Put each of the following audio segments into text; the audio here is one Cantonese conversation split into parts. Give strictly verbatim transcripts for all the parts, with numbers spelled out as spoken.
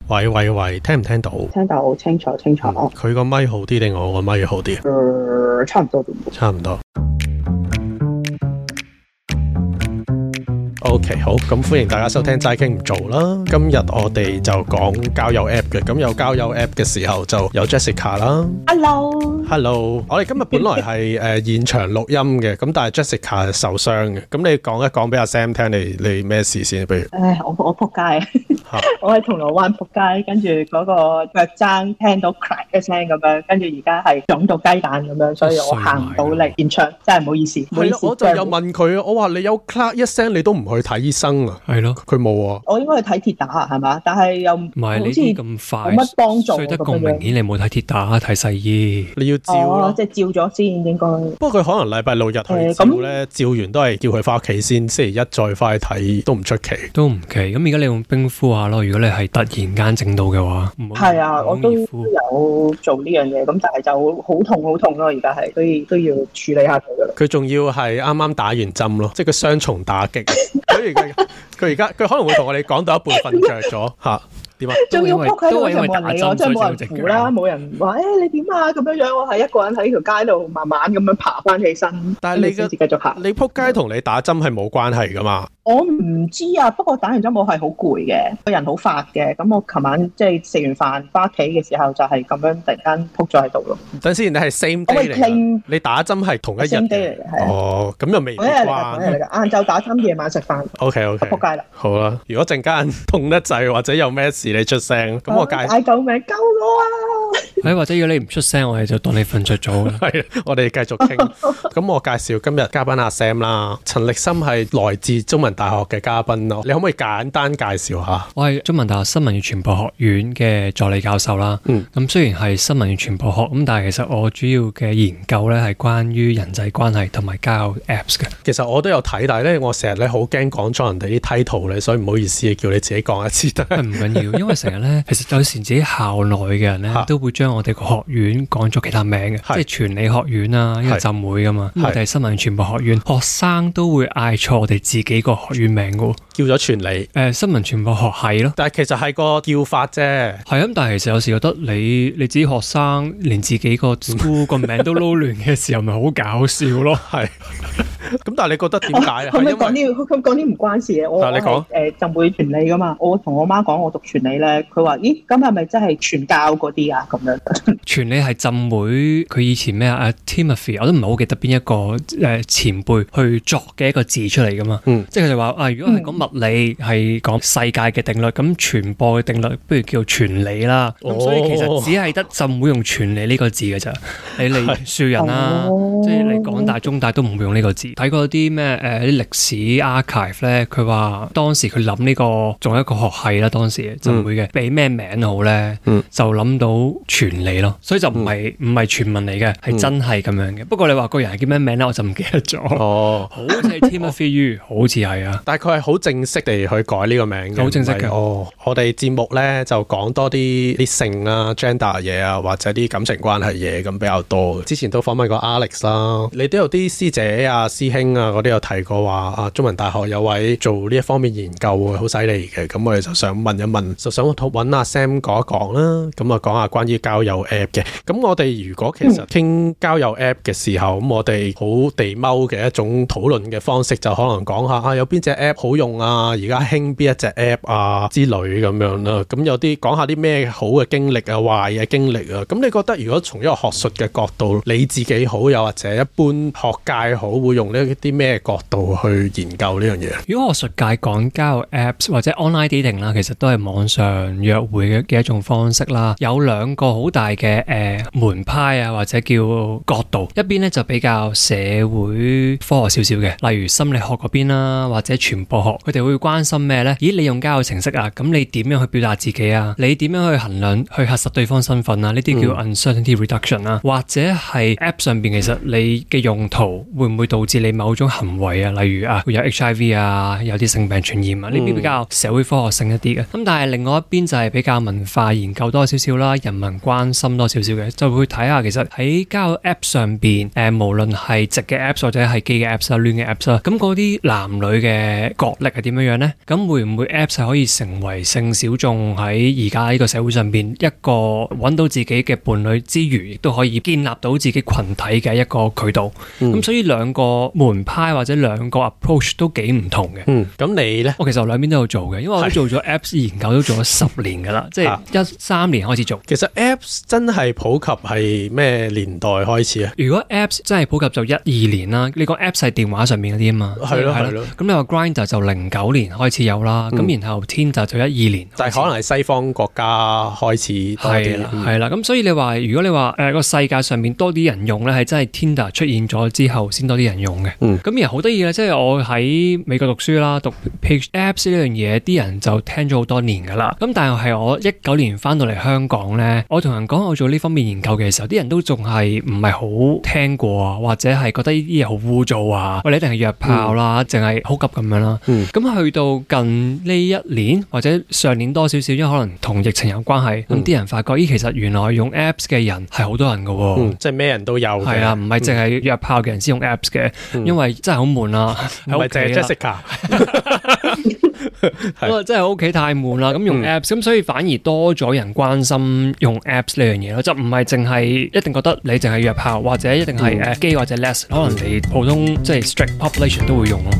喂喂喂，聽唔聽到？ 聽到清楚清楚。 佢個咪好啲定我個咪好啲？ 呃，差唔多。 差唔多。OK， 好，咁歡迎大家收聽齋傾唔做啦。今日我哋就講交友 app 嘅，咁有交友 app 嘅時候就有 Jessica 啦。 Hello，Hello， Hello， 我哋今日本來係誒、呃、現場錄音嘅，咁但係 Jessica 受傷嘅，咁你講一講俾阿 Sam 聽，你你咩事先？不如， 唉，我我仆街，我喺銅鑼灣仆街，跟住嗰個腳踭聽到 crack 一聲咁樣，跟住而家係腫到雞蛋咁樣，所以我行唔到嚟現場，真係唔好意思。 係咯，我就有問佢，我話你有 crack 一聲，你都唔去睇醫生啊？ 係咯， 佢冇啊。 我應該去睇鐵打啊，係嘛？但係又唔係你啲咁快， 冇乜幫助， 衰得咁明顯，你冇睇鐵打，睇西醫。 你要照咯， 哦、即係照咗先應該。 不過佢可能禮拜六日去照咧、呃，照完都係叫佢翻屋企先，星期一再翻去睇都唔出奇， 都唔奇。咁而家你用冰敷下咯，如果你係突然間整到嘅話， 係啊，我都有做呢樣嘢，咁但係就好痛好痛咯，而家係，所以都要處理下佢噶啦。 佢仲要係啱啱打完針咯，即係佢雙重打擊。所以佢佢而家佢可能會同我哋講到一半瞓着咗吓。點啊？ 仲要仆喺度就冇人理我，即係冇人扶啦，冇人話誒、欸、你點啊咁樣樣，我係一個人喺條街度慢慢咁樣爬翻起身。但係你嘅繼續行， 你仆街同你打針係冇關係噶嘛？ 我唔知啊，不過打完針我係好攰嘅，個人好發嘅。咁我琴晚即係食完飯翻屋企嘅時候，就係咁樣突然間仆咗喺度咯。 等先，你係 same day 嚟㗎？你打針係同一日 same day 嚟嘅， 哦，咁又未關。 同一日嚟㗎，晏晝打針，夜晚食飯。 OK OK， 仆街啦。好啦，如果陣間痛得滯或者有咩事你出聲，咁我介嗌救命，救我啊！ 誒，或者如果你唔出聲，我哋就當你瞓着咗啦。 係，我哋繼續傾。咁我介紹今日嘉賓阿 Sam 啦，陳力森係來自中文大學嘅嘉賓咯。你可唔可以簡單介紹下？ 我係中文大學新聞與傳播學院嘅助理教授啦。嗯，咁雖然係新聞與傳播學，咁但係其實我主要嘅研究咧係關於人際關係同埋交友 Apps 嘅。 其實我都有睇，但係咧我成日咧好驚講錯人哋啲 title 咧，所以唔好意思，叫你自己講一次得。 唔緊要，因為成日咧，其實有時自己校內嘅人咧都會將我哋個學院講咗其他名嘅，即係傳理學院啊，因為浸會噶嘛，我哋係新聞傳播學院，學生都會嗌錯我哋自己個學院名噶， 叫咗傳理，誒、 呃，新聞傳播學系咯， 但係其實係個叫法啫，係咁，但係其實有時覺得你你自己學生連自己個 school 個名都撈亂嘅時候，咪好搞笑咯，係。咁但係你覺得點解啊？ 可唔可以講啲佢講啲唔關事嘅？我你講誒浸會傳理噶嘛？我同我媽講我讀傳理咧，佢話咦咁係咪真係傳教嗰啲啊？咁樣傳理係浸會，佢以前咩啊 Timothy 我都唔係好記得邊一個誒前輩去作嘅一個字出嚟噶嘛。嗯，即係佢哋話啊，如果係講物理係講、嗯、世界嘅定律，咁傳播嘅定律不如叫傳理啦。咁、哦、所以其實只係得浸會用傳理呢個字嘅咋。你嚟樹人啊，哦、即係你港大中大都唔會用呢個字。睇過啲咩誒啲歷史 archive 咧，佢話當時佢諗呢個仲有一個學系啦，當時就會嘅，俾、嗯、咩名好咧、嗯，就諗到傳理咯，所以就唔係唔係傳聞嚟嘅，係、嗯、真係咁樣嘅。不過你話個人係叫咩名咧，我就唔記得咗。哦，好似係 Timothy Yu， 好似係啊。但係佢係好正式地去改呢個名嘅，好正式嘅。哦，我哋節目咧就講多啲啲性啊、gender 嘢啊，或者啲感情關係嘢咁比較多。之前都訪問過 Alex 啦，你都有啲師姐啊、師兄啊嗰啲有提過話啊，中文大學有位做呢一方面研究嘅，好犀利嘅。咁我哋就想問一問，就想揾阿 Sam 講一講啦。咁啊，講下關於交友 app 嘅。咁我哋如果其實傾交友 app 嘅時候，咁、嗯、我哋好地踎嘅一種討論嘅方式，就可能講下啊，有邊隻 app 好用啊，而家興邊一隻 app 啊之類咁樣啦。咁有啲講下啲咩好嘅經歷啊，壞嘅經歷啊。咁你覺得如果從一個學術嘅角度，你自己好，又或者一般學界好，會用呢啲咩角度去研究呢樣嘢？如果學術界講交友 apps 或者 online dating 啦，其實都係網上約會嘅嘅一種方式啦。有兩個好大嘅誒、呃、門派啊，或者叫角度，一邊咧就比較社會科學少少嘅，例如心理學嗰邊啦，或者傳播學，佢哋會關心咩咧？咦，你用交友程式啊，咁你點樣去表達自己啊？你點樣去衡量、去核實對方身份啊？呢啲叫 uncertainty reduction 啊，嗯、或者係 app 上邊其實你嘅用途會唔會導致你你某種行為啊，例如啊會有 H I V 啊，有啲性病傳染啊，呢啲比較社會科學性一啲嘅。咁但係另外一邊就係比較文化研究多少少啦，人民關心多少少嘅，就會睇下其實喺交友 App 上邊，誒、呃、無論係直嘅 Apps 或者係基嘅 Apps 啦、亂嘅 Apps 啦，咁嗰啲男女嘅角力係點樣樣咧？咁會唔會 Apps 係可以成為性小眾喺而家呢個社會上邊一個揾到自己嘅伴侶之餘，亦都可以建立到自己群體嘅一個渠道？咁、嗯、所以兩個門派或者兩個 approach 都幾唔同嘅。嗯， 咁你咧？ 我其實我兩邊都有做嘅，因為我都做咗 Apps 研究都做咗十年噶啦，即係一三年開始做。 其實 Apps 真係普及係咩年代開始啊？ 如果 Apps 真係普及就一二年啦。你講 Apps 係電話上面嗰啲啊嘛， 係咯係咯。 咁你話 Grindr 就零九年開始有啦，咁、嗯、然後 Tinder 就一二年， 就係可能係西方國家開始多啲。係啦係啦，咁、嗯、所以你話如果你話誒個世界上面多啲人用咧，係真係 Tinder 出現咗之後先多啲人用嘅。咁、嗯、而好得意嘅，即係我喺美國讀書啦，讀 Page Apps 呢樣嘢，啲人就聽咗好多年噶啦。咁但係係我一九年翻到嚟香港咧，我同人講我做呢方面研究嘅時候，啲人都仲係唔係好聽過啊，或者係覺得呢啲嘢好污糟啊，或者一定係約炮啦，淨係好急咁樣啦。咁、嗯、去到近呢一年或者上年多少少，因為可能同疫情有關係，咁、嗯、啲人發覺咦，其實原來用 Apps 嘅人係好多人噶、啊嗯，即係咩人都有。係啊，唔係淨係約炮嘅人先用 Apps 嘅、嗯，因為真係好悶啊， 唔係淨係 Jessica。 咁啊，真係屋企太悶啦，咁用 Apps，咁、嗯、所以反而多咗人關心用 Apps 呢樣嘢咯，就唔係淨係一定覺得你淨係約炮，或者一定係誒 gay 或者 les，、嗯、可能你普通即係 strict population 都會用咯。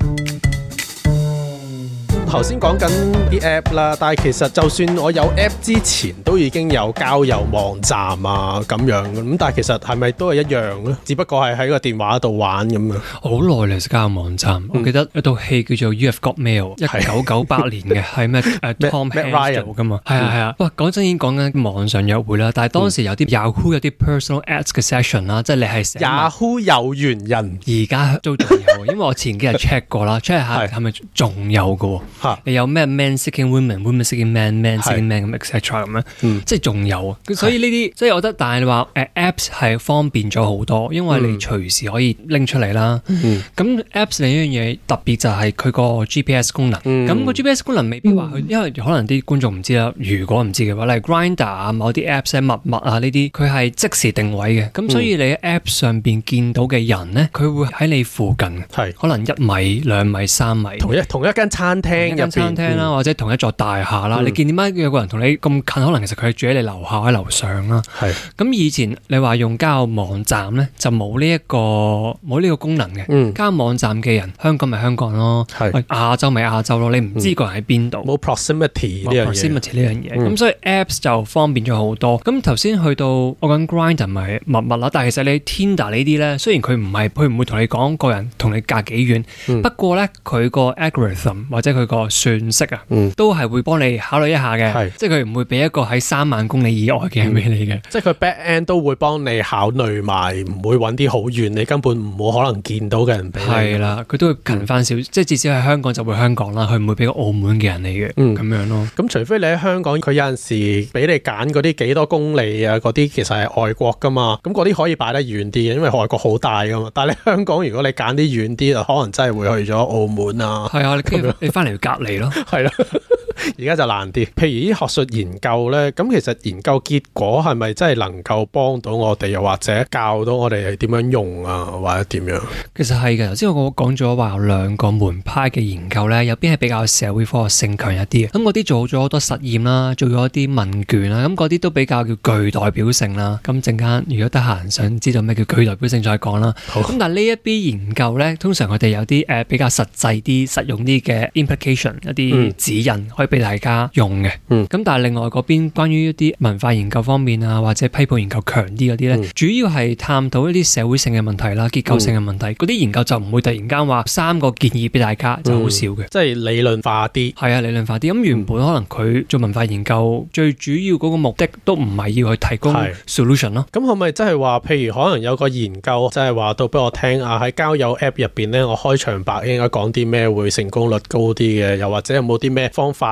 頭先講緊啲 app 啦，但係其實就算我有 app 之前都已經有交友網站啊咁樣咁，但係其實係咪都係一樣咧？只不過係喺個電話度玩咁樣。 好耐嚟交友網站、嗯，我記得有套戲叫做 You Have Got Mail， 一九九八年嘅，係咩誒 Tom Hanks 做噶嘛？係啊係啊。哇，講真已經講緊網上約會啦，但係當時有啲 Yahoo 有啲 personal ads 嘅 session 啦，即係你係 Yahoo 有緣人， 而家都仲有，因為我前幾日 check 過啦，check 下係咪仲有噶？你有咩 man seeking women，women seeking man，man seeking man 咁 et cetera 咁樣，嗯、即係仲有，所以呢啲即係我覺得，但係你話誒 apps 係方便咗好多，因為你隨時可以拎出嚟啦。咁、嗯、apps 另一樣嘢特別就係佢個 G P S 功能。咁、嗯、個 G P S 功能未必話佢、嗯，因為可能啲觀眾唔知啦。如果唔知嘅話，例如 Grindr 啊，某啲 apps 密密啊呢啲，佢係即時定位嘅。咁所以你喺 app 上邊見到嘅人咧，佢會喺你附近，可能一米、兩米、三米， 同一同一間餐廳入邊。 廳啦，或者同一座大廈啦、嗯，你見點解有個人同你咁近？可能其實佢住喺你樓下喺樓上啦。係咁以前你話用交友網站咧，就冇呢一個冇呢個功能嘅。嗯，交友網站嘅人，香港咪香港咯，係亞洲咪亞洲咯。你唔知個人喺邊度，冇、嗯、proximity 呢樣嘢。proximity 呢樣嘢，咁、嗯、所以 apps 就方便咗好多。咁頭先去到我講 Grindr 咪密密啦，但係其實你 Tinder 呢啲咧，雖然佢唔係佢唔會同你講個人同你隔幾遠、嗯，不過咧佢個 algorithm 或者佢個算式啊、嗯，都係會幫你考慮一下嘅，即係佢唔會俾一個喺三萬公里以外嘅人俾你嘅，即係佢 back end 都會幫你考慮埋，唔會揾啲好遠你根本唔冇可能見到嘅人俾你。係啦，佢都會近翻少、嗯，即係至少喺香港就會香港啦，佢唔會俾個澳門嘅人嚟嘅，咁、嗯、樣咯。咁除非你喺香港，佢有陣時俾你揀嗰啲幾多公里啊，嗰啲其實係外國噶嘛，咁嗰啲可以擺得遠啲嘅，因為外國好大噶嘛。但係你香港如果你揀啲遠啲，就可能真係會去咗澳門啊。係啊，你你翻嚟隔離咯。係啦，而家就難啲。譬如啲學術研究咧，咁其實研究結果係咪真係能夠幫到我哋，又或者教到我哋係點樣用啊，或者點樣？其實係嘅。頭先我講咗話有兩個門派嘅研究咧，有邊係比較社會科學性強一啲嘅。咁嗰啲做咗好多實驗啦，做咗啲問卷啦，咁嗰啲都比較叫具代表性啦。咁陣間如果得閒想知道咩叫具代表性再講啦。咁但係呢一啲研究咧，通常佢哋有啲誒、呃、比較實際啲、實用啲嘅 implication 一啲指引。嗯，可以俾大家用嘅，咁、嗯、但係另外嗰邊關於一啲文化研究方面啊，或者批判研究強啲嗰啲咧，主要係探討一啲社會性嘅問題啦、結構性嘅問題。嗰、嗯、啲研究就唔會突然間話三個建議俾大家，就好少嘅，即係理論化啲。係啊，理論化啲。咁原本可能佢做文化研究最主要嗰個目的都唔係要去提供 solution 咯。咁可唔可以即係話，譬如可能有個研究即係話到俾我聽啊，喺交友 app 入邊咧，我開場白應該講啲咩會成功率高啲嘅，又或者有冇啲咩方法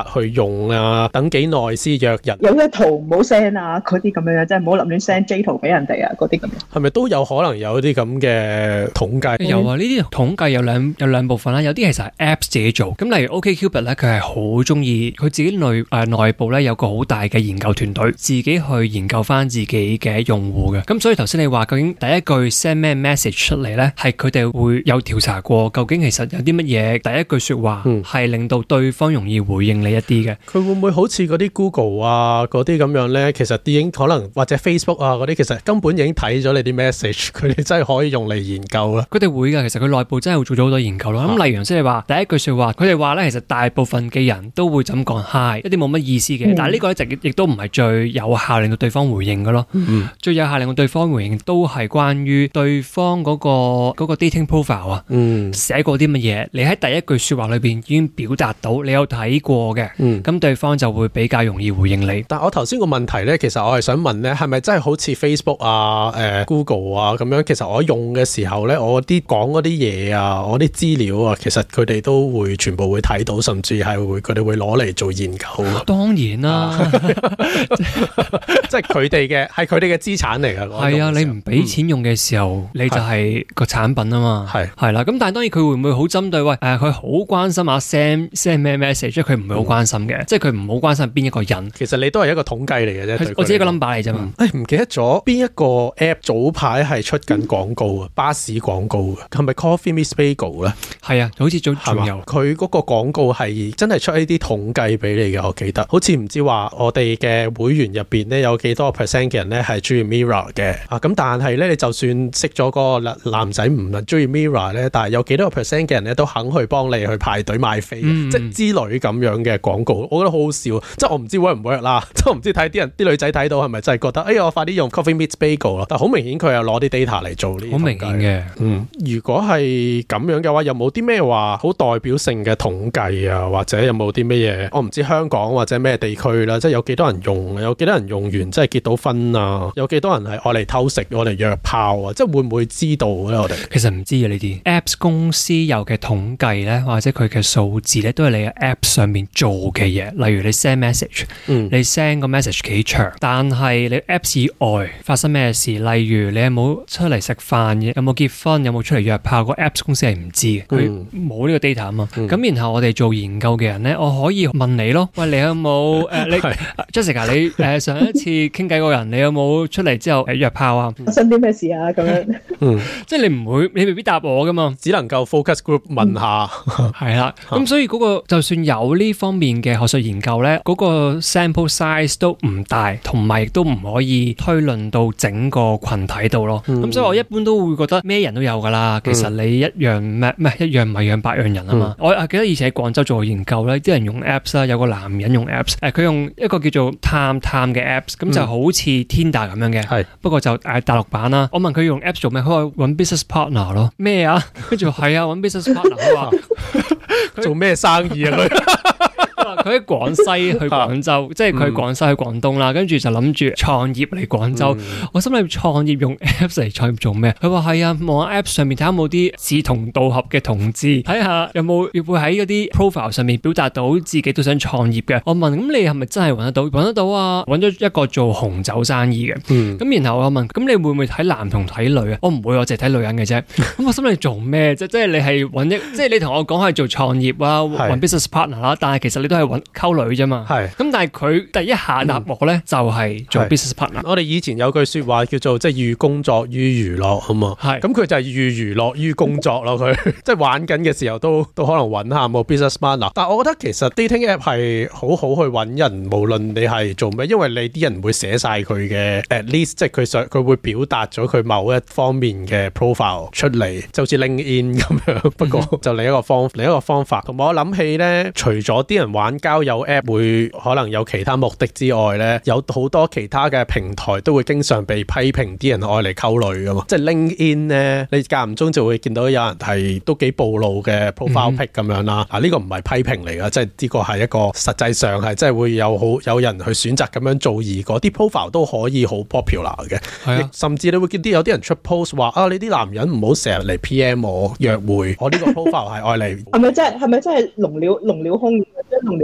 法去用啊？等幾耐先約人？ 有啲圖唔好 send 啊，嗰啲咁樣，即係唔好立亂 send J 圖俾人哋啊，嗰啲咁樣。 係咪都有可能有啲咁嘅統計？ 有啊，呢啲統計有兩有兩部分啦，有啲其實係 Apps 自己做。咁例如 OkCupid 咧，佢係好中意佢自己內誒、呃、內部咧有個好大嘅研究團隊，自己去研究翻自己嘅用戶嘅。咁所以頭先你話究竟第一句 send 咩 message 出嚟咧，係佢哋會有調查過，究竟其實有啲乜嘢第一句說話係令到對方容易回應你一啲嘅。 佢、嗯、會唔會好似嗰啲 Google 啊嗰啲咁樣咧？其實已經可能或者 Facebook 啊嗰啲，其實根本已經睇咗你啲 message， 佢哋真係可以用嚟研究啦。 佢哋會㗎，其實佢內部真係會做咗好多研究咯。咁、啊、例如即係話第一句說話，佢哋話咧，其實大部分嘅人都會咁講 hi， 一啲冇乜意思嘅。嗯、但係呢個一直亦都唔係最有效令到對方回應嘅咯。嗯、最有效令到對方回應都係關於對方嗰、嗰個、嗰個 dating profile 啊，嗯、寫過啲乜嘢，你喺第一句說話裏邊已經表達到你有睇過嘅，咁、嗯、對方就會比較容易回應你。 但我頭先個問題咧，其實我係想問咧，係咪真係好似 Facebook 啊、誒、呃、Google 啊咁樣？其實我用嘅時候咧，我啲講嗰啲嘢啊，我啲資料啊，其實佢哋都會全部會睇到，甚至係會佢哋會攞嚟做研究。 當然啦， 即係佢哋嘅係佢哋嘅資產嚟㗎。 係啊，你唔俾錢用嘅時候，嗯、你就係個產品啊嘛。係係啦，咁但係當然佢會唔會好針對？喂，誒、呃，佢好關心阿 Sam send 咩 message， 即係佢唔係好關心嘅，嗯、即係佢唔好關心邊一個人。其實你都係一個統計嚟嘅啫，我自己一個 number 嚟啫嘛。誒、嗯，唔記得咗邊一個 app 早排係出緊廣告啊，巴士廣告嘅，係咪 Coffee Meets Bagel 咧？係啊，好似仲仲有佢嗰個廣告係真係出一啲統計俾你嘅，我記得，好似唔知話我哋嘅會員入邊咧有幾多 percent 嘅人咧係中意 Mirror 嘅啊，咁但係咧你就算識咗個男仔唔係中意 Mirror 咧，但係有幾多個 percent 嘅人咧都肯去幫你去排隊買飛，嗯、即係之類咁樣嘅廣告，我覺得好好笑，即係我唔知 work 唔 work 啦，即係我唔知睇啲人啲女仔睇到係咪真係覺得，哎呀我快啲用 Coffee Meets Bagel 咯，但係好明顯佢又攞啲 data 嚟做呢啲，好明顯嘅，嗯，如果係咁樣嘅話，有冇啲咩話好代表性嘅統計啊，或者有冇啲咩嘢？我唔知香港或者咩地區啦，即係有幾多人用，有幾多人用完即係結到婚啊，有幾多人係愛嚟偷食，愛嚟約炮啊，即係會唔會知道咧？我哋其實唔知嘅呢啲 Apps 公司有嘅統計咧，或者佢嘅數字咧，都係你嘅 App 上面做嘅嘢。例如你 send message，、嗯、你 send 個 message 幾長，但係你 Apps 以外發生咩事，例如你有冇出嚟食飯嘅，有冇結婚，有冇出嚟約炮，個 Apps 公司係唔知嘅，佢冇呢個 data 啊嘛。咁、嗯、然後我哋做研究嘅人咧，我可以問你咯，喂，你有冇誒、呃、你 Jessica 你誒、呃、上一次傾偈嗰人，你有冇出嚟之後誒約炮啊？發生啲咩事啊？咁樣，嗯，即係你唔會，你未必答我噶嘛，只能夠 focus group 問下，係啦、嗯。咁所以嗰、那個就算有呢方面嘅學術研究咧，嗰、那個 sample size 都唔大，同埋亦都唔可以推論到整個群體度咯。咁、嗯、所以我一般都會覺得咩人都有噶啦。其實你一樣咩咩一樣米養百樣人啊嘛。嗯、我記得以前喺廣州做過研究咧，啲人用 apps 啦，有個男人用 apps， 誒佢用一個叫做探探嘅 apps， 咁就好似 Tinder 咁樣嘅，係、嗯、不過就誒大陸版啦。我問佢用 apps 做咩，佢話揾 business partner 咯。咩啊？跟住話係啊，揾 business partner。佢話做咩生意啊？佢佢喺廣西去廣州，即係佢廣西去廣東啦，跟住就諗住創業嚟廣州。嗯、我心諗創業用 apps 嚟創業做咩？佢話係啊，望下 apps 上面睇下有冇啲志同道合嘅同志，睇下有冇會喺嗰啲 profile 上面表達到自己都想創業嘅。我問咁你係咪真係揾得到？揾得到啊！揾咗一個做紅酒生意嘅。咁、嗯、然後我問咁你會唔會睇男同睇女啊？我唔會，我淨係睇女人嘅啫。咁我心諗做咩啫？即係你係揾一，即係你同我講係做創業啊，揾 business partner 啦，但係其實你都係揾溝女啫嘛。係。咁但係佢第一下答我咧，就係做 business partner。我哋以前有句說話叫做即係寓工作於娛樂啊嘛。係。咁佢就係寓娛樂於工作咯。佢即係玩緊嘅時候都都可能揾下冇 business partner。但係我覺得其實 dating app 係好好去揾人，無論你係做咩，因為你啲人會寫晒佢嘅 at least， 即係佢想佢會表達咗佢某一方面嘅 profile 出嚟，就好似 LinkedIn 咁樣。不過就另一個方另一個方法。同埋我諗起咧，除咗啲人玩交友 app 會可能有其他目的之外咧，有好多其他嘅平台都會經常被批評啲人愛嚟溝女噶嘛。即係 LinkedIn 咧，你間唔中就會見到有人係都幾暴露嘅 profile pic 咁樣啦。啊，呢個唔係批評嚟噶，即係呢個係一個實際上係真係會有好有人去選擇咁樣做，而嗰啲 profile 都可以好 popular 嘅。係啊，甚至你會見啲有啲人出 post 話啊，你啲男人唔好成日嚟 P M 我約會，我呢個 profile 係愛嚟。係咪真係係咪真係龍鳥龍鳥空？即係龍鳥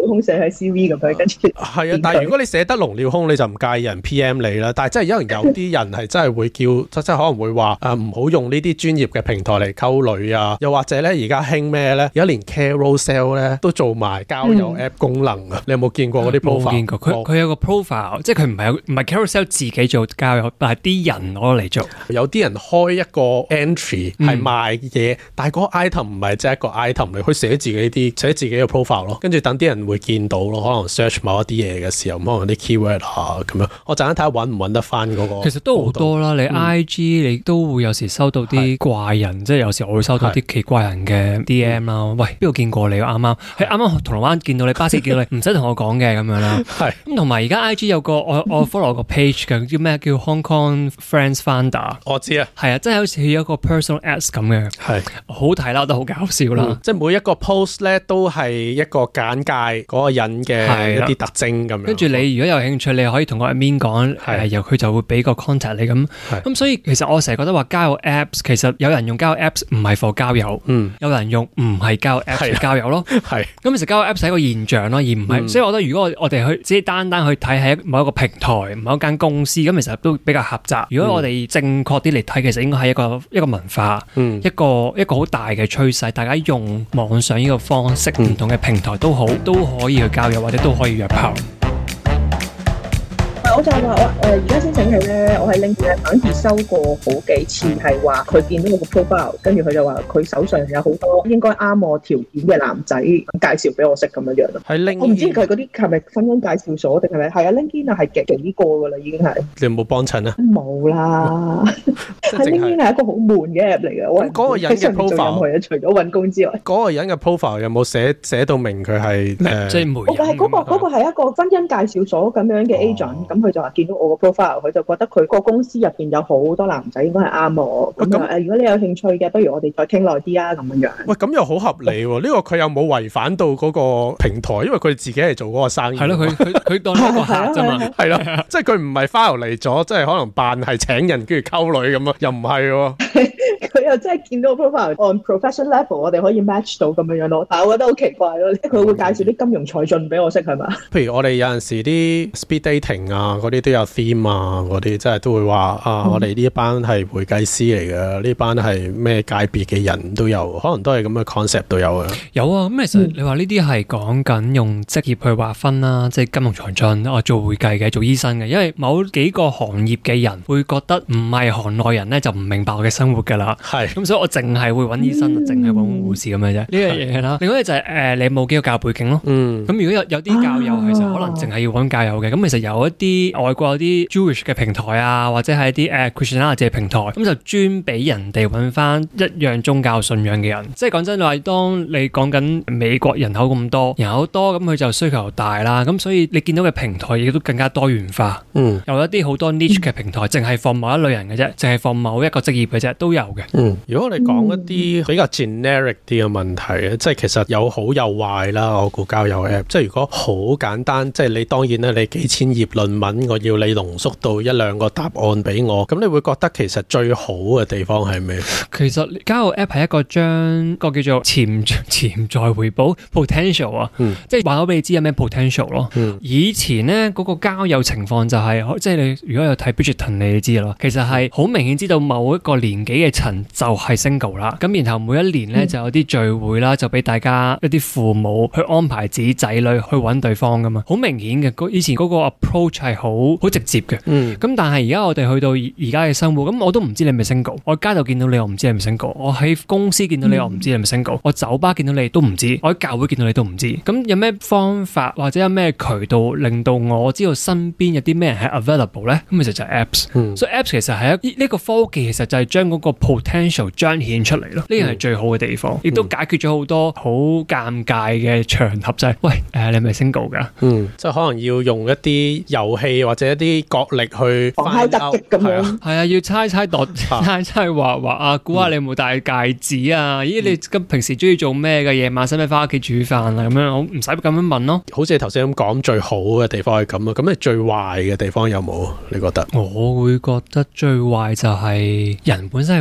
胸寫喺 C V 咁樣，跟住係啊。但係如果你寫得龍尿胸，你就唔介意人 P M 你啦。但係真係有人有啲人係真係會叫，即係可能會話啊，唔好用呢啲專業嘅平台嚟溝女啊。又或者咧，而家興咩咧？而家連 Carousell 咧都做埋交友 app 功能啊！嗯、你有冇見過嗰啲 profile？冇見過。佢佢有個 profile，即係佢唔係唔係 Carousell 自己做交友，但係啲人攞嚟做。有啲人開一個 entry 係賣嘢，嗯、但係嗰個 item 唔係即係一個 item 嚟，佢寫自己啲寫自己嘅 profile 咯，跟住等啲人會見到咯，可能 search 某一啲嘢嘅時候，可能啲 keyword 啊咁樣。我陣間睇下揾唔揾得翻嗰個。其實都好多啦，你 I G、嗯、你都會有時收到啲怪人，即係有時我會收到啲奇怪人嘅 D M 啦。嗯、喂，邊度見過你？啱啱喺啱啱銅鑼灣見到你，巴士見到你，唔使同我講嘅咁樣啦。係咁，同埋而家 I G 有個我我 follow 個 page 嘅，叫咩？叫 Hong Kong Friends Finder。我知啊，係啊，即係好似有一個 personal ads 咁嘅，係好睇啦，都好搞笑啦。嗯、即係每一個 post 咧都係一個簡介嗰個人嘅一啲特徵咁樣。跟住你如果有興趣，你可以同個 admin 講，誒，然後佢就會俾個 contact 你咁。咁所以其實我成日覺得話交友 apps，其實有人用交友 apps 唔係 for 交友，嗯，有人用唔係交友 apps 嚟交友咯。係咁，其實交友 apps 係一個現象咯，而唔係。嗯、所以我覺得如果我哋去只係單單去睇喺某一個平台、某一間公司，咁其實都比較狹窄。如果我哋正確啲嚟睇，其實應該係一個一個文化，嗯、一個一個好大嘅趨勢。大家用網上呢個方式，唔同嘅平台都好，都可以去交友，或者都可以約炮。 我就係話我誒而家先醒起咧，我喺 LinkedIn 反而收過好幾次係話佢見到我個 profile，跟住佢就話佢手上有好多應該啱我條件嘅男仔介紹俾我識咁樣樣咯。喺 LinkedIn，我唔知佢嗰啲係咪婚姻介紹所定係咪？係啊 ，LinkedIn 啊係幾幾個噶啦，已經係。你有冇幫襯啊？冇啦，喺 LinkedIn 係一個好悶嘅 app 嚟嘅。我嗰個人嘅 profile 除咗揾工之外，嗰個人嘅 profile 有冇寫寫到明佢係誒？即係媒人。我係嗰個嗰個係一個婚姻介紹所咁樣嘅 agent，咁佢就話見到我個 profile，佢就覺得佢個公司入邊有好多男仔應該係啱我。咁誒，如果你有興趣嘅，不如我哋再傾耐啲啊，咁樣樣。喂，咁又好合理喎。呢個佢又冇違反到嗰個平台，因為佢自己係做嗰個生意。係咯，佢佢佢當一個客啫嘛。係咯，即係佢唔係 file 嚟咗，即係可能扮係請人跟住溝女咁啊，又唔係喎。佢又真係見到 profile on professional level， 我哋可以 match 到咁樣樣咯。但係我覺得好奇怪咯，佢會介紹啲金融才俊俾我識係嘛？譬如我哋有陣時啲 speed dating 啊，嗰啲都有 theme 啊，嗰啲真係都會話啊，嗯、我哋呢一班係會計師嚟嘅，呢班係咩界別嘅人都有，可能都係咁嘅 concept 都有嘅。有啊，咁其實你話呢啲係講緊用職業去劃分啦，即係金融才俊，我做會計嘅，做醫生嘅，因為某幾個行業嘅人會覺得唔係行內人咧就唔明白我嘅生活㗎啦。係，咁所以我淨係會揾醫生，淨係揾護士咁嘅啫。呢樣嘢啦，另外就係、是、誒、呃，你冇幾個教育背景咯。嗯，咁如果有有啲教友，其實可能淨係要揾教友嘅。咁其實有一啲外國有啲 Jewish 嘅平台啊，或者係啲誒 Christianity 嘅平台，咁就專俾人哋揾翻一樣宗教信仰嘅人。即係講真話，當你講緊美國人口咁多，人口多，咁佢就需求大啦。咁所以你見到嘅平台亦都更加多元化。嗯，有一啲好多 niche 嘅平台，淨係放某一類人嘅啫，淨係放某一個職業嘅啫，都有嘅。嗯，如果我哋講一啲比較 generic 啲嘅問題咧，即係其實有好有壞啦。我估交友 app，即係如果好簡單，即係你當然咧，你幾千頁論文，我要你濃縮到一兩個答案俾我，咁你會覺得其實最好嘅地方係咩？其實交友 app 係一個將個叫做潛潛在回報 potential 啊，嗯、即係話我俾你知有咩 potential 咯。嗯、以前咧嗰、嗰個交友情況就係、是，即係你如果有睇 Bridgerton 你知啦，其實係好明顯知道某一個年紀嘅層就係 single 啦。咁然後每一年咧就有啲聚會啦，就俾大家一啲父母去安排自己仔女去揾對方噶嘛，好明顯嘅。以前嗰個 approach 係好好直接嘅。嗯。咁但係而家我哋去到而家嘅生活，咁我都唔知你係咪 single。我喺街度見到你，我唔知你係咪 single。我喺公司見到你，我唔知你係咪 single。我酒吧見到你都唔知，我喺教會見到你都唔知。咁有咩方法或者有咩渠道令到我知道身邊有啲咩人係 available 咧？咁其實就係 apps。嗯。所以 apps 其實係一呢個科技，其實就係將嗰個 potential 彰顯出嚟咯。呢樣係最好嘅地方，亦都解決咗好多好尷尬嘅場合，就係喂誒，你係咪 single 㗎？嗯，即係可能要用一啲遊戲或者一啲角力去防敲突擊咁樣。係啊，要猜猜度，猜猜畫畫啊，估下你有冇戴戒指啊？咦，你咁平時中意做咩嘅？夜晚使唔使翻屋企煮飯啊？咁樣我唔使咁樣問咯。好似你頭先咁講，最好嘅地方係咁啊。咁你最壞嘅地方有冇？你覺得？我會覺得最壞就係人本身係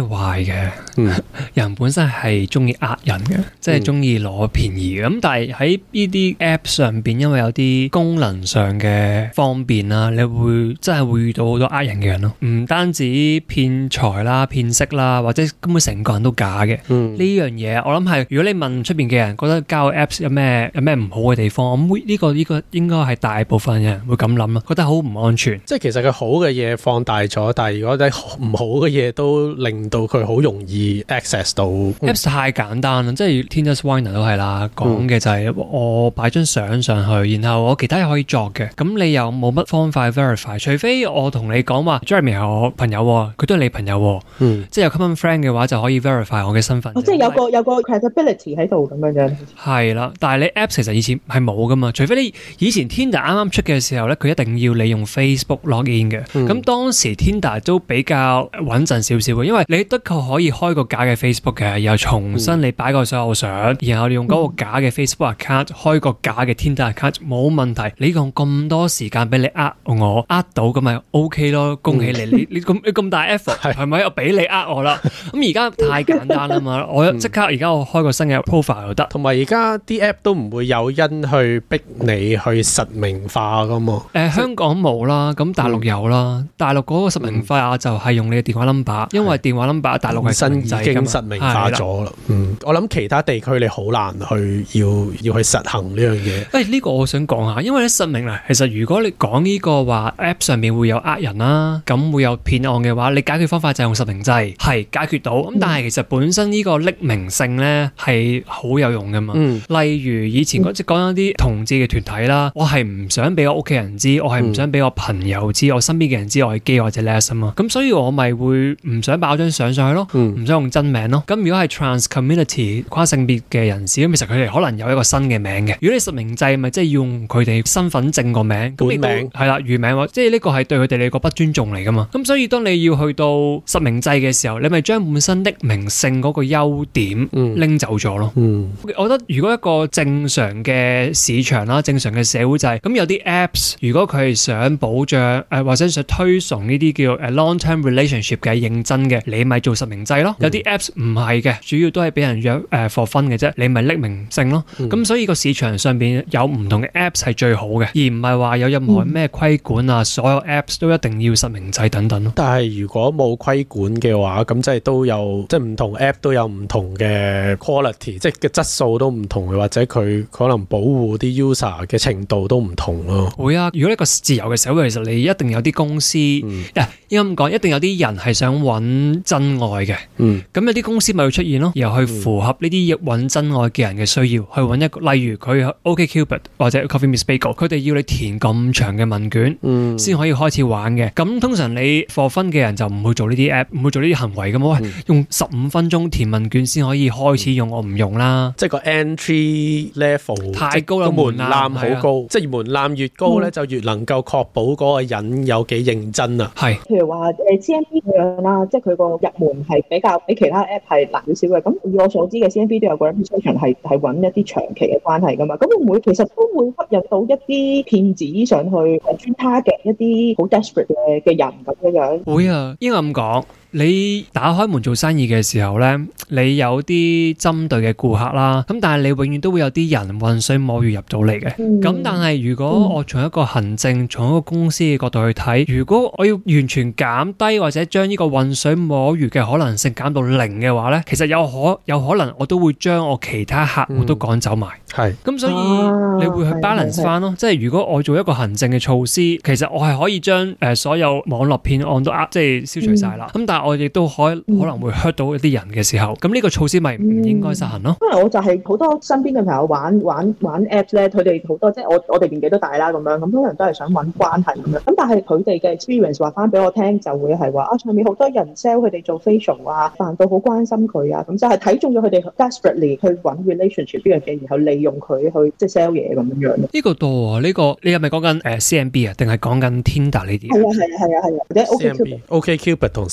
係壞嘅。 嗯， 人本身係中意呃人嘅，即係中意攞便宜嘅。咁但係喺呢啲 app 上邊，因為有啲功能上嘅方便啦，你會真係會遇到好多呃人嘅人咯。唔單止騙財啦、騙色啦，或者根本成個人都假嘅。 嗯， 呢樣嘢我諗係，如果你問出邊嘅人覺得交友 apps 有咩有咩唔好嘅地方，我諗呢個呢個應該係大部分人會咁諗咯，覺得好唔安全。 即係其實佢好嘅嘢放大咗，但係如果你唔好嘅嘢都令到佢好容易 access 到。嗯、 apps 太簡單啦，即係 Tinder Swindler 都係啦，講嘅就係我擺張相上去，然後我其他嘢可以作嘅，咁你又冇乜方法 verify， 除非我同你講話 Jeremy 係我朋友，佢都係你朋友，嗯，即係有 common friend 嘅話就可以 verify 我嘅身份。 哦，即係有個有個 credibility 喺度咁樣樣。係啦，但係你 apps 其實以前係冇噶嘛，除非你以前 Tinder 啱啱出嘅時候咧，佢一定要你用 Facebook login 嘅，咁、嗯、當時 Tinder 都比較穩陣少少嘅，因為你的確可以開個假嘅 Facebook 嘅，然後重新你擺個所有相，嗯、然後你用嗰個假嘅 Facebook account 開個假嘅 Tinder account 冇問題。你用咁多時間俾你呃我，呃到咁咪 OK 咯，恭喜你！嗯、你你咁你咁大 effort 係咪？我俾你呃我啦。咁而家太簡單啦嘛，我即刻而家我開個新嘅 profile 就得。 同埋而家啲 app 都唔會有因去逼你去實名化噶嘛。誒、 呃，香港冇啦，咁大陸有啦。嗯、大陸嗰個實名化就係用你嘅電話 number，、嗯、因為電話 number 大陸係新已經實名化咗啦。嗯，我諗其他地區你好難去要要去實行呢樣嘢。誒、 欸，呢、這個我想講下，因為咧實名啊，其實如果你講呢個話 app 上面會有呃人啦，咁會有騙案嘅話，你解決方法就係用實名制，係解決到。咁、嗯、但係其實本身呢個匿名性咧係好有用噶嘛。嗯、例如以前嗰即講緊啲同志嘅團體啦，我係唔想俾我屋企人知，我係唔想俾我朋友知，我身邊嘅人知我係基或者 les 啊嘛。咁所以我咪會唔想爆張相上去咯，唔、嗯、想用真名咯。咁如果係 trans community 跨性別嘅人士，咁其實佢哋可能有一個新嘅名嘅。如果你實名制，咪即係要用佢哋身份證個名， 本名係啦，原名，即係呢個係對佢哋嚟個不尊重嚟噶嘛。咁所以當你要去到實名制嘅時候，你咪將本身匿名性嗰個優點拎走咗咯。嗯，我覺得如果一個正常嘅市場啦，正常嘅社會就係、是、咁，有啲 apps 如果佢係想保障誒、呃、或者想推崇呢啲叫誒 long term relationship 嘅認真嘅，你咪做實名制咯。嗯、有啲 apps 唔係嘅，主要都係俾人約誒 for fun 嘅啫，你咪匿名性咯。咁、嗯、所以個市場上邊有唔同嘅 apps 係最好嘅，而唔係話有任何咩規管啊，嗯、所有 apps 都一定要實名制等等咯。 但係如果冇規管嘅話，咁即係都有即係唔同 app 都有唔同嘅 quality，即係嘅質素都唔同嘅，或者佢可能保護啲 user 嘅程度都唔同咯。 會啊，如果呢個自由嘅社會，其實你一定有啲公司，嗯、應該咁講，一定有啲人係想揾真愛嘅。咁、嗯、有啲公司咪會出現咯，然後去符合呢啲揾真愛嘅人嘅需要，去揾一個，例如佢 OkCupid 或者 Coffee Miss Bagel， 佢哋要你填咁長嘅問卷，先、嗯、可以開始玩嘅。咁通常你課分嘅人就唔會做呢啲 app， 唔會做呢啲行為㗎嘛。嗯、用十五分鐘填問卷先可以開始用，嗯、我唔用啦。 即係個 entry level 太高啦， 門檻好高，啊、即係門檻越高咧，嗯、就越能夠確保嗰個人有幾認真啊。係， 譬如話誒 C M B 咁樣啦，即係佢個入門係比較比其他 app 係難少少嘅。咁以我所知嘅 C M B 都有個 reputation 係係揾一啲長期嘅關係噶嘛。咁會唔會其實都會吸引到一啲騙子上去專 target 一啲好 desperate 嘅嘅人咁樣樣？ 會啊，應該咁講。你打開門做生意嘅時候呢，你有啲針對嘅顧客啦，咁但係你永遠都會有啲人渾水摸魚入到嚟嘅。咁、嗯、但係如果我從一個行政、從一個公司嘅角度去睇，如果我要完全減低或者將呢個渾水摸魚嘅可能性減到零嘅話呢，其實有可有可能我都會將我其他客戶都趕走埋。係、嗯，咁所以你會去 balance 翻咯。即係如果我做一個行政嘅措施，其實我係可以將誒、呃、所有網絡騙案都呃即係消除晒啦。咁、嗯、但係我亦都可可能會 hurt 到一啲人嘅時候，咁呢個措施咪唔應該實行咯？ 因為我就係好多身邊嘅朋友玩玩玩 apps 咧，佢哋好多即係我我哋年紀都大啦咁樣，咁通常都係想揾關係咁樣。咁但係佢哋嘅 experience 話翻俾我聽，就會係話啊上面好多人 sell 佢哋做 facial 啊，扮到好關心佢啊，咁就係睇中咗佢哋 desperately 去揾 relationship 呢樣嘢，然後利用佢去即係 sell 嘢咁樣樣。呢個多啊，呢、呢個你係咪講緊誒 C M B 啊，定係講緊 Tinder 呢啲？ 係啊係啊係啊係啊，或者 OkCupid OkCupid 同 C M B。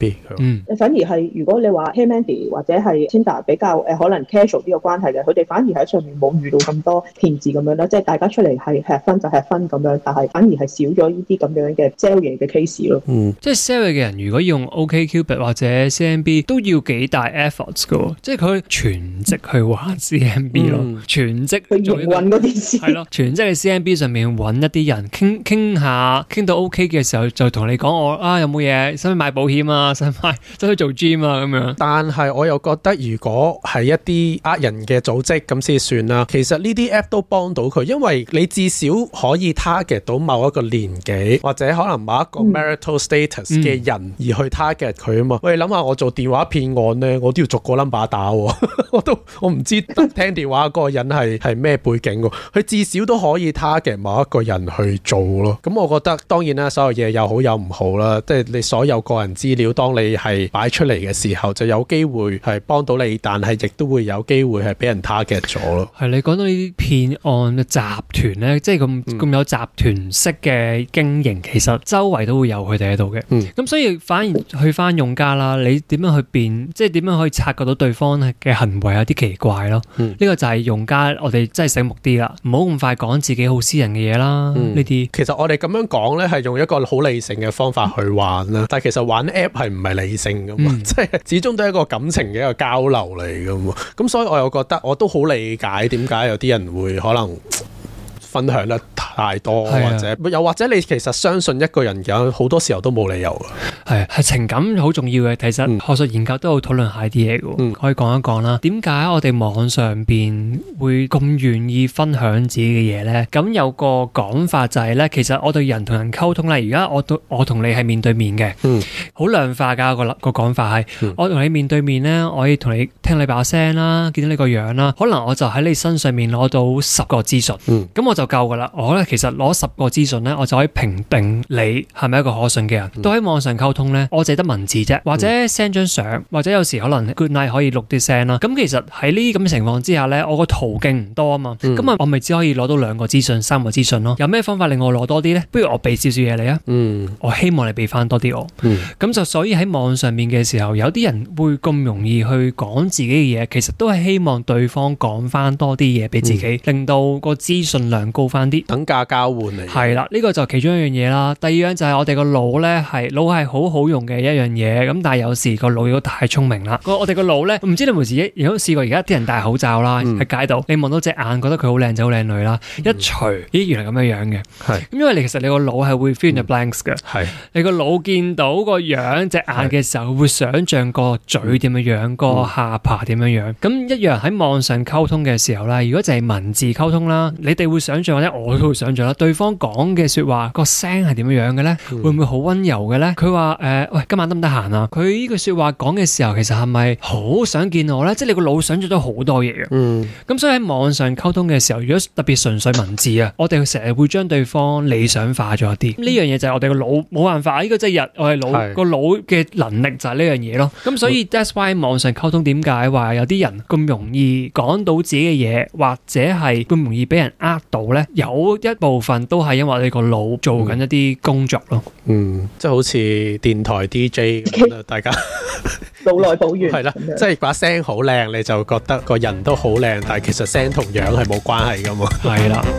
B。 嗯， 反而係如果你話 Hey Mandy 或者係 Tinder 比較誒、呃、可能 casual 呢個關係嘅，佢哋反而喺上面冇遇到咁多騙子咁樣啦，即係大家出嚟係吃分就吃分咁樣，但係反而係少咗呢啲咁樣嘅 sell 嘢嘅 case 咯。 嗯，即係 sell 嘢嘅人如果用 OkCupid 或者 C M B 都要幾大 efforts 㗎，即係佢全職去玩 C M B 咯、嗯，全職去營運嗰件事係咯，全職喺 C M B 上面揾一啲人傾傾下，傾到 OK 嘅時候就同你講我啊有冇嘢，使唔使買保險啊，使唔使走去做 gym 啊咁樣。 但係我又覺得如果係一啲呃人嘅組織咁先算啦。其實呢啲 app 都幫到佢，因為你至少可以 target 到某一個年紀或者可能某一個 marital status 嘅人而去 target 佢啊嘛。喂，諗下我做電話騙案咧，我都要逐個 number 打喎，我都我唔知聽電話嗰個人係係咩背景喎，佢至少都可以 target 某一個人去做咯。咁我覺得當然啦，所有嘢有好有唔好啦，即係你所有個人資料當你係擺出嚟嘅時候，就有機會係幫到你，但係亦都會有機會係俾人 target 咗咯。 係你講到呢啲騙案嘅集團咧，即係咁咁有集團式嘅經營，其實周圍都會有佢哋喺度嘅。咁、嗯、所以反而去翻用家啦，你點樣去辨，即係點樣可以察覺到對方嘅行為有啲奇怪咯？呢、嗯這個就係用家，我哋真係醒目啲啦，唔好咁快講自己好私人嘅嘢啦。呢、嗯、啲其實我哋咁樣講咧，係用一個好理性嘅方法去玩啦。但係其實玩 app 係唔係理性噶嘛？嗯、即係始終都係一個感情嘅一個交流嚟噶嘛。咁所以我又覺得我都好理解點解有啲人會可能分享得太多，或者又或者你其實相信一個人有好多時候都冇理由嘅。 係係情感好重要嘅，其實學術研究都有討論下啲嘢嘅，嗯、可以講一講啦。點解我哋網上邊會咁願意分享自己嘅嘢呢？咁有個講法就係呢，其實我對人同人溝通咧，而家我對我同你係面對面嘅，好、嗯、量化噶、個個講法係，嗯、我同你面對面呢，我可以同你聽你把聲啦，見到你個樣啦，可能我就喺你身上面攞到十個資訊，咁、嗯、我就夠噶啦。我咧其實攞十個資訊咧，我就可以評定你係咪一個可信嘅人。嗯、都喺網上溝通咧，我淨係得文字啫，或者 send 張相，或者有時可能 good night 可以錄啲聲啦。咁其實喺呢啲咁嘅情況之下咧，我個途徑唔多啊嘛。咁啊、嗯，我咪只可以攞到兩個資訊、三個資訊咯。有咩方法令我攞多啲咧？不如我俾少少嘢你啊。嗯，我希望你俾翻多啲我。嗯，咁就所以喺網上面嘅時候，有啲人會咁容易去講自己嘅嘢，其實都係希望對方講翻多啲嘢俾自己，嗯、令到個資訊量高翻啲。 等價交換嚟， 係啦，呢、這個就其中一樣嘢啦。第二樣就係我哋個腦咧，係腦係好好用嘅一樣嘢。咁但係有時個腦如果太聰明啦，我哋個腦咧，唔知你有冇自己有冇試過？而家啲人戴口罩啦，喺、嗯、街度，你望到隻眼，覺得佢好靚仔好靚女啦，嗯、一除，咦，原來咁樣樣嘅。係咁，因為你其實你個腦係會 fill in the blanks 嘅。係、嗯、你個腦見到個樣隻眼嘅時候，會想像個嘴點樣樣，個、嗯、下巴點樣樣。咁一樣喺網上溝通嘅時候啦，如果就係文字溝通啦，你哋會想像或者我都會想像啦，對方講嘅説話個聲係點樣樣嘅咧？嗯、會唔會好溫柔嘅咧？佢話誒，喂，今晚得唔得閒啊？佢呢句説話講嘅時候，其實係咪好想見我咧？即係你個腦想像咗好多嘢嘅。嗯。咁所以喺網上溝通嘅時候，如果特別純粹文字啊，我哋成日會將對方理想化咗啲。呢樣嘢就係我哋個腦冇辦法，呢、呢個即係日我哋腦個腦嘅能力就係呢樣嘢咯。咁所以 that's why 網上溝通點解話有啲人咁容易講到自己嘅嘢，或者係咁容易俾人呃到咧？有一部分都係因為你個腦做緊一啲工作咯。嗯， 即係好似電台 D J 咁啦，大家腦內補完係啦，即係把聲好靚，你就覺得個人都好靚，但係其實聲同樣係冇關係噶嘛。係啦。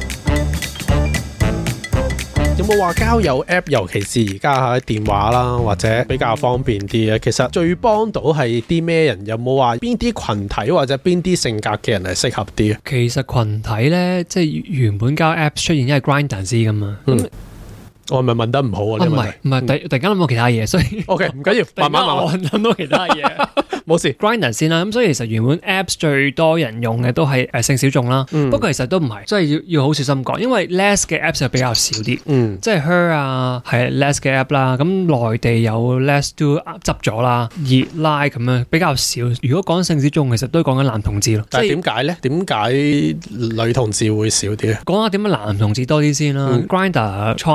有冇話交友 app， 尤其是而家喺電話啦，或者比較方便啲咧？其實最幫到係啲咩人？有冇話邊啲群體或者邊啲性格嘅人係適合啲？ 其實群體咧，即係原本交 app 出現，因為 Grindr 先噶嘛。嗯我係咪問得唔好啊？ 唔係唔係，突突然間諗到其他嘢，所以 OK 唔緊要，慢慢慢慢諗到其他嘢， 冇事。 Grindr 先啦，咁所以其實原本 Apps 最多人用嘅都係誒性小眾啦，嗯、不過其實都唔係，所以要要好小心講，因為 less 嘅 Apps 就比較少啲，嗯、即係 Her 啊係 less 嘅 App 啦，咁內地有 less do 執咗啦，熱拉咁樣比較少。如果講性小眾，其實都講緊男同志咯。 但係點解咧？點解女同志會少啲咧？ 講下點解男同志多啲先啦。嗯、Grindr 創立人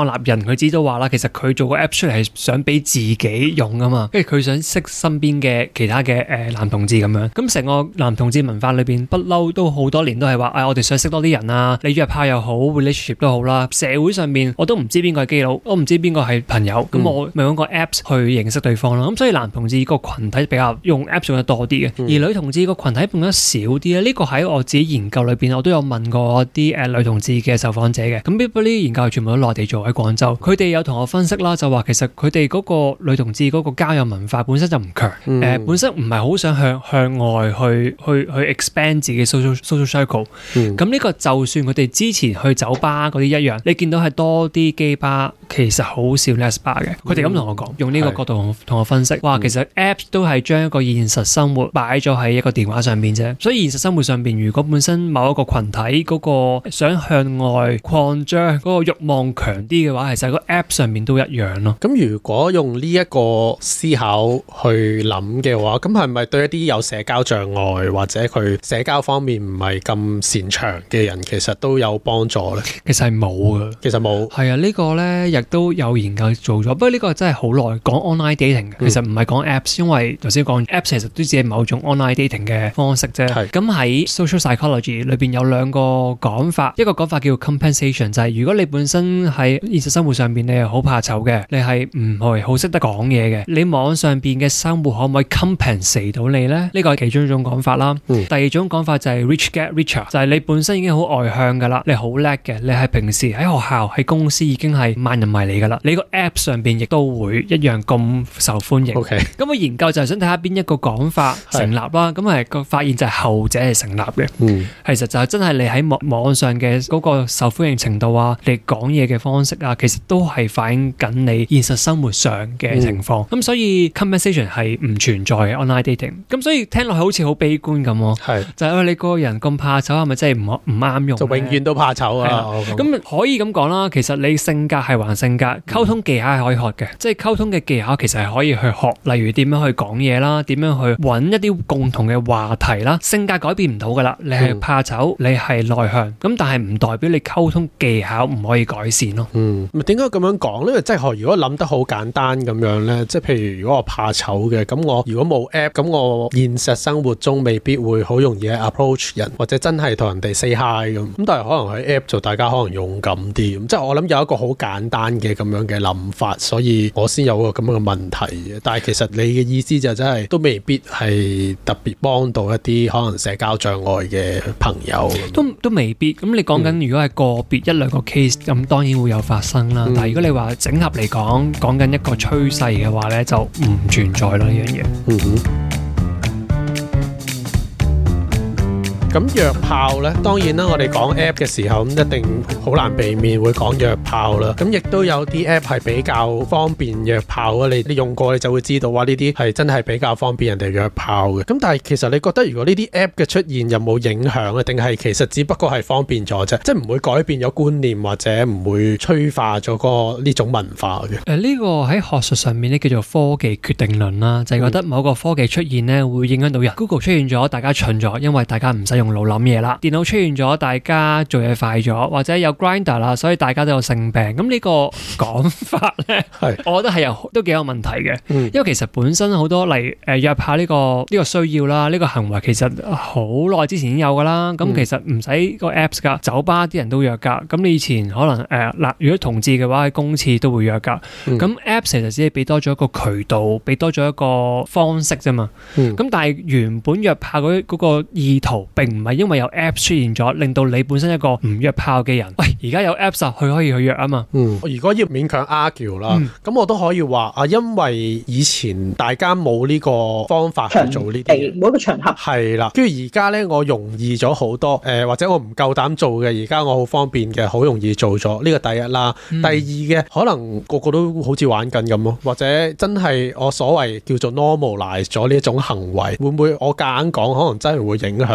佢自己都話啦，其實佢做個 app 出嚟係想俾自己用噶嘛，跟住佢想識身邊嘅其他嘅誒、呃、男同志咁樣。咁成個男同志文化裏邊不嬲都好多年都係話，誒、哎、我哋想識多啲人啊，你約炮又好 relationship 都好啦。社會上面我都唔知邊個係基佬，我唔知邊個係朋友，咁、嗯、我咪用個 apps 去認識對方咯。咁所以男同志個群體比較用 apps 用得多啲嘅、嗯，而女同志個群體用得少啲咧。呢、這個喺我自己研究裏邊，我都有問過啲誒、呃、女同志嘅受訪者嘅。咁呢啲研究係全部都內地做喺廣州，佢哋有同我分析啦，就話其實佢哋嗰個女同志嗰個交友文化本身就唔強，誒、嗯呃、本身唔係好想向向外去去去 expand 自己 social social circle。咁、嗯、呢個就算佢哋之前去酒吧嗰啲一樣，你見到係多啲基吧，其實好少 les bar 嘅。佢哋咁同我講，用呢個角度同我分析，哇，其實 apps 都係將一個現實生活擺咗喺一個電話上面啫。所以現實生活上邊，如果本身某一個群體嗰個想向外擴張嗰個慾望強啲嘅話，其實個 app 上面都一樣咯。 咁如果用呢一個思考去諗嘅話，咁係咪對一啲有社交障礙或者佢社交方面唔係咁擅長嘅人，其實都有幫助咧？ 其實係冇嘅， 其實冇。係啊，呢個咧亦都有研究做咗，不過呢個真係好耐講 online dating 嘅、嗯，其實唔係講 apps， 因為頭先講 apps 其實都只係某種 online dating 嘅方式啫。係。咁喺 social psychology 裏邊有兩個講法，一個講法叫 compensation， 就係如果你本身喺現實生活上邊你係好怕醜嘅，你係唔係好識得講嘢嘅，你網上邊嘅生活可唔可以 compensate 到你咧？呢個係其中一種講法啦、嗯。第二種講法就係 rich get richer， 就係你本身已經好外向噶啦，你好叻嘅，你係平時喺學校喺公司已經係萬人迷嚟噶啦，你個 app 上邊亦都會一樣咁受歡迎。OK， 咁個研究就係想睇下邊一個講法成立啦。咁係個發現就係後者係成立嘅。嗯，其實就係真係你喺網網上嘅嗰個受歡迎程度啊，你講嘢嘅方式啊，其實都係反映緊你現實生活上嘅情況。咁、嗯、所以 compensation 係唔存在嘅 online dating。咁所以聽落去好似好悲觀咁喎。係，就係、是、你個人咁怕醜，係咪真係唔唔啱用？就永遠都怕醜啊！咁可以咁講啦，其實你性格係還性格，溝通技巧係可以學嘅，即係溝通嘅技巧其實係可以去學，例如點樣去講嘢啦，點樣去揾一啲共同嘅話題啦。性格改變唔到噶啦，你係怕醜，嗯、你係內向，咁但係唔代表你溝通技巧唔可以改善咯。嗯，咪點解咁樣講咧？即係如果諗得好簡單咁樣咧，即係譬如如果我怕醜嘅，咁我如果冇 app，咁我現實生活中未必會好容易 approach 人，或者真係同人哋 say hi 咁。咁但係可能喺 app 就大家可能勇敢啲，咁即係我諗有一個好簡單嘅咁樣嘅諗法，所以我先有個咁樣嘅問題嘅。但係其實你嘅意思就真係都未必係特別幫到一啲可能社交障礙嘅朋友，都都未必。咁你講緊如果係個別一兩個 case，咁當然會有發生啦。嗯、但係如果你話整合嚟講，講緊一個趨勢嘅話咧，就唔存在咯呢樣嘢。嗯哼。咁約炮呢，當然啦，我哋講 app 嘅時候，咁一定好難避免會講約炮啦。咁亦都有啲 app 係比較方便約炮啊。你你用過你就會知道話呢啲係真係比較方便人哋約炮嘅。咁但係其實你覺得如果呢啲 app 嘅出現有冇影響啊？定係其實只不過係方便咗啫，即係唔會改變咗觀念或者唔會催化咗個呢種文化嘅。誒、呃、呢、這個喺學術上面咧叫做科技決定論啦，就係、是、覺得某個科技出現咧會影響到人。嗯、Google 出現咗，大家蠢咗，因為大家唔使用，用腦諗嘢啦。電腦出現咗，大家做嘢快咗，或者有 Grindr 啦，所以大家都有性病。咁呢個講法咧，係我覺得係有都幾有問題嘅、嗯。因為其實本身好多嚟誒約炮呢個呢、這個需要啦，呢、這個行為其實好耐之前已經有噶啦。咁、嗯、其實唔使個 apps 噶，酒吧啲人都約噶。咁你以前可能誒嗱、呃，如果同志嘅話喺公廁都會約噶。咁、嗯、apps 其實只係俾多咗一個渠道，俾多咗一個方式啫嘛。咁、嗯、但係原本約炮嗰嗰個意圖並唔係因為有 app 出現咗，令到你本身一個唔約炮嘅人，喂，而家有 apps 佢可以去約啊嘛。嗯，如果要勉強 argue 啦，咁、嗯、我都可以話啊，因為以前大家冇呢個方法去做呢啲，冇一個場合係啦。跟住而家咧，我容易咗好多，誒、呃、或者我唔夠膽做嘅，而家我好方便嘅，好容易做咗。呢、這個第一啦、嗯，第二嘅可能個個都好似玩緊咁咯，或者真係我所謂叫做 normalize 咗呢一種行為，會唔會我夾硬講，可能真係會影響到？呢、這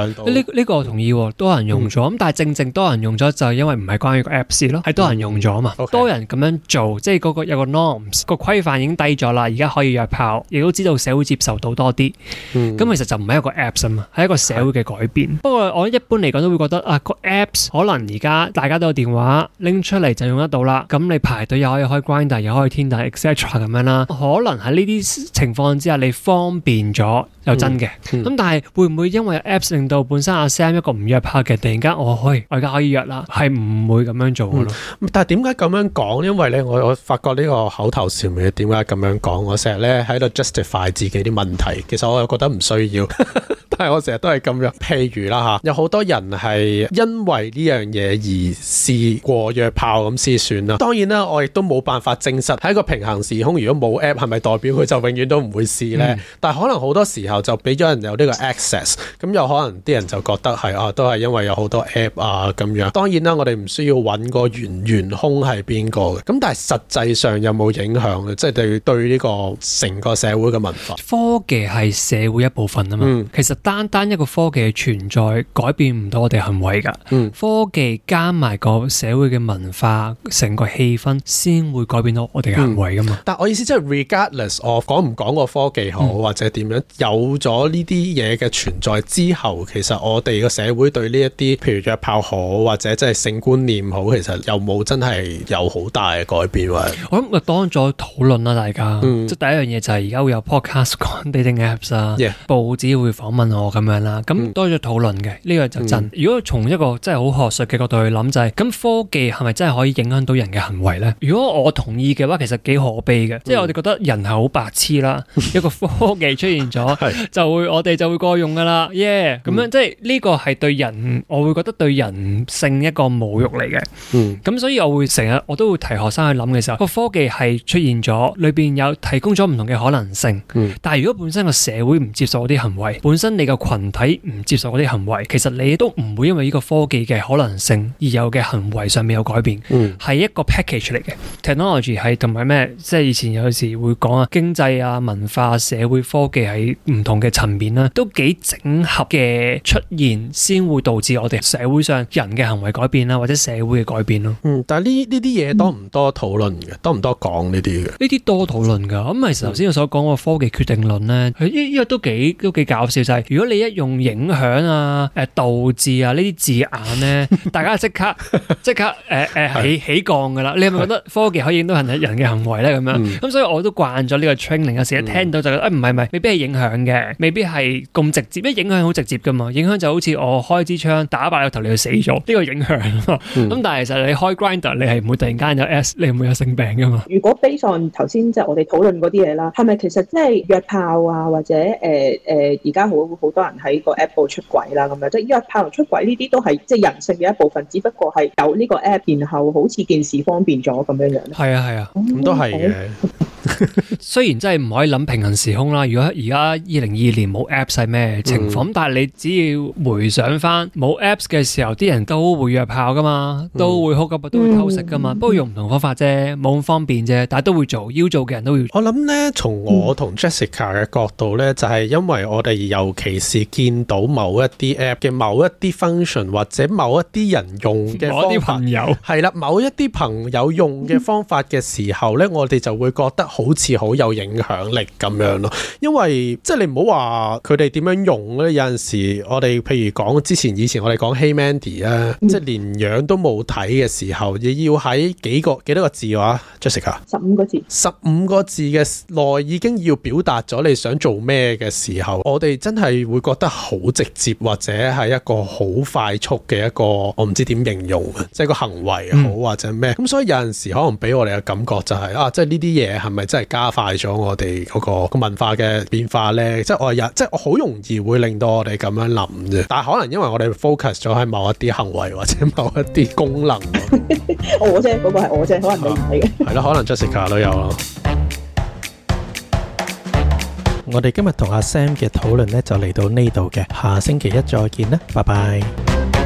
呢個我同意喎，多人用咗，咁、嗯、但係正正多人用咗就係因為唔係關於個 Apps 咯，係多人用咗啊嘛，嗯 okay. 多人咁樣做，即係嗰個有個 norms 個規範已經低咗啦，而家可以約炮，亦都知道社會接受到多啲，咁、嗯、其實就唔係一個 Apps 啊嘛，係一個社會嘅改變。不過我一般嚟講都會覺得啊，個 Apps 可能而家大家都有電話拎出嚟就用得到啦，咁你排隊又可以開 Grindr 又可以 Tinder et cetera 咁樣啦，可能喺呢啲情況之下你方便咗又真嘅，咁、嗯嗯、但係會唔會因為 Apps 令到本身阿 Sam 一個唔約炮嘅，突然間我可以我而家可以約啦，係唔會咁樣做嘅咯、 嗯。但係點解咁樣講？因為咧，我我發覺呢個口頭禪嘅點解咁樣講？我成日咧喺度 justify 自己啲問題，其實我又覺得唔需要。但係我成日都係咁樣。譬如啦嚇，有好多人係因為呢樣嘢而試過約炮咁先算啦。當然啦，我亦都冇辦法證實喺一個平行時空，如果冇 app 係咪代表佢就永遠都唔會試咧、嗯？但係可能好多時候就俾咗人有呢個 access， 咁有可能啲人就覺得係啊，都係因為有好多 app 啊咁樣。當然啦，我哋唔需要揾個元元兇係邊個嘅。咁但係實際上有冇影響咧？即係對對呢個成個社會嘅文化。 科技係社會一部分啊嘛、嗯。其實單單一個科技嘅存在改變唔到我哋行為㗎、嗯。科技加埋個社會嘅文化，成個氣氛先會改變到我哋嘅行為㗎嘛。 嗯、但我意思即係 regardless of 講唔講個科技好、嗯、或者點樣，有咗呢啲嘢嘅存在之後，其實我哋個社會對呢一啲譬如約炮好或者即係性觀念好，其實有冇真係有好大嘅改變？我諗咪當咗討論啦，大家。嗯、即係第一樣嘢就係而家會有 podcast 講 dating apps 啊，yeah. 報紙會訪問我咁樣啦。咁多咗討論嘅呢個就真。嗯、如果從一個真係好學術嘅角度去諗就係、是，咁科技係咪真係可以影響到人嘅行為咧？如果我同意嘅話，其實幾可悲嘅。嗯、即係我哋覺得人係好白痴啦，一個科技出現咗，就會我哋就會過用噶啦，耶、yeah, 咁、嗯、樣即係呢個係對人，我會覺得對人性一個侮辱嚟嘅。咁、嗯、所以我會成日我都會提學生去諗嘅時候，個科技係出現咗，裏邊有提供咗唔同嘅可能性。嗯、但係如果本身個社會唔接受嗰啲行為，本身你個群體唔接受嗰啲行為，其實你都唔會因為呢個科技嘅可能性而有嘅行為上面有改變。係、嗯、一個 package 嚟嘅 technology 係同埋咩？即係以前有時會講啊，經濟啊、文化、社會、科技喺唔同嘅層面啦，都幾整合嘅出現，先會導致我哋社會上人嘅行為改變啦，或者社會嘅改變咯。嗯， 但係呢呢啲嘢多唔多討論嘅？多唔多講呢啲嘅？呢啲多討論㗎。咁其實頭先我所講個科技決定論咧，呢呢個都幾都幾搞笑，就係、是、如果你一用影響啊、誒導致啊呢啲字眼咧，大家即刻即刻誒誒、呃呃、起起降㗎啦。你係咪覺得科技可以影到人人嘅行為咧？咁樣咁、嗯、所以我都慣咗呢個 training，有時一聽到就覺得誒唔係唔係，未必係影響嘅，未必係咁直接。因為影響好直接㗎嘛，影響就好似我開支槍打爆個頭你就死咗，呢、這個影響啊嘛。咁、嗯、但係其實你開 Grindr 你係唔會突然間有 S， 你唔會有性病㗎嘛。 如果 based on 頭先即係我哋討論嗰啲嘢啦，係咪其實即係約炮啊，或者誒誒而家好好多人喺個 app 度出軌啦咁樣，即係約炮同出軌呢啲都係即係人性嘅一部分，只不過係有呢個 app， 然後好似件事方便咗咁樣樣。 係啊係啊， 咁都係嘅。 雖然真係唔可以諗平行時空啦，如果而家二零二二年冇 apps 係咩情況、嗯，但係你只要回想翻冇 apps 嘅時候，啲人都會約炮噶嘛，都會 hook up，都會偷食噶嘛，不、嗯、過用唔同方法啫，冇咁方便啫，但係都會做，要做嘅人都會做。 我諗咧，從我同 Jessica 嘅角度咧、嗯，就係、是、因為我哋尤其是見到某一啲 app 嘅某一啲 function 或者某一啲人用嘅方法，某一啲朋友係啦，某一啲朋友用嘅方法嘅時候咧、嗯，我哋就會覺得好似好有影響力咁樣咯。因為即係你唔好話佢哋點樣用咧，有陣時我哋譬如講之前以前我哋講 Hey Mandy 啊、嗯，即係連樣都冇睇嘅時候，亦要喺幾個幾多個字話 Jessica 十五個字， 十五個字嘅內已經要表達咗你想做咩嘅時候，我哋真係會覺得好直接，或者係一個好快速嘅一個，我唔知點形容啊，即係個行為好、嗯、或者咩咁，所以有陣時可能俾我哋嘅感覺就係、是、啊，即係呢啲嘢係咪真係加快咗我哋嗰個個文化嘅變化咧？即係我有即係我好容易會令到我哋咁樣諗啫，但係可能因為我哋 focus 咗喺某一啲行為或者某一啲功能。 我啫，嗰個係我啫，可能你唔係嘅。 係咯，可能 Jessica 都有咯。我哋今日同阿 Sam 嘅討論咧就嚟到呢度嘅，下星期一再見啦，拜拜。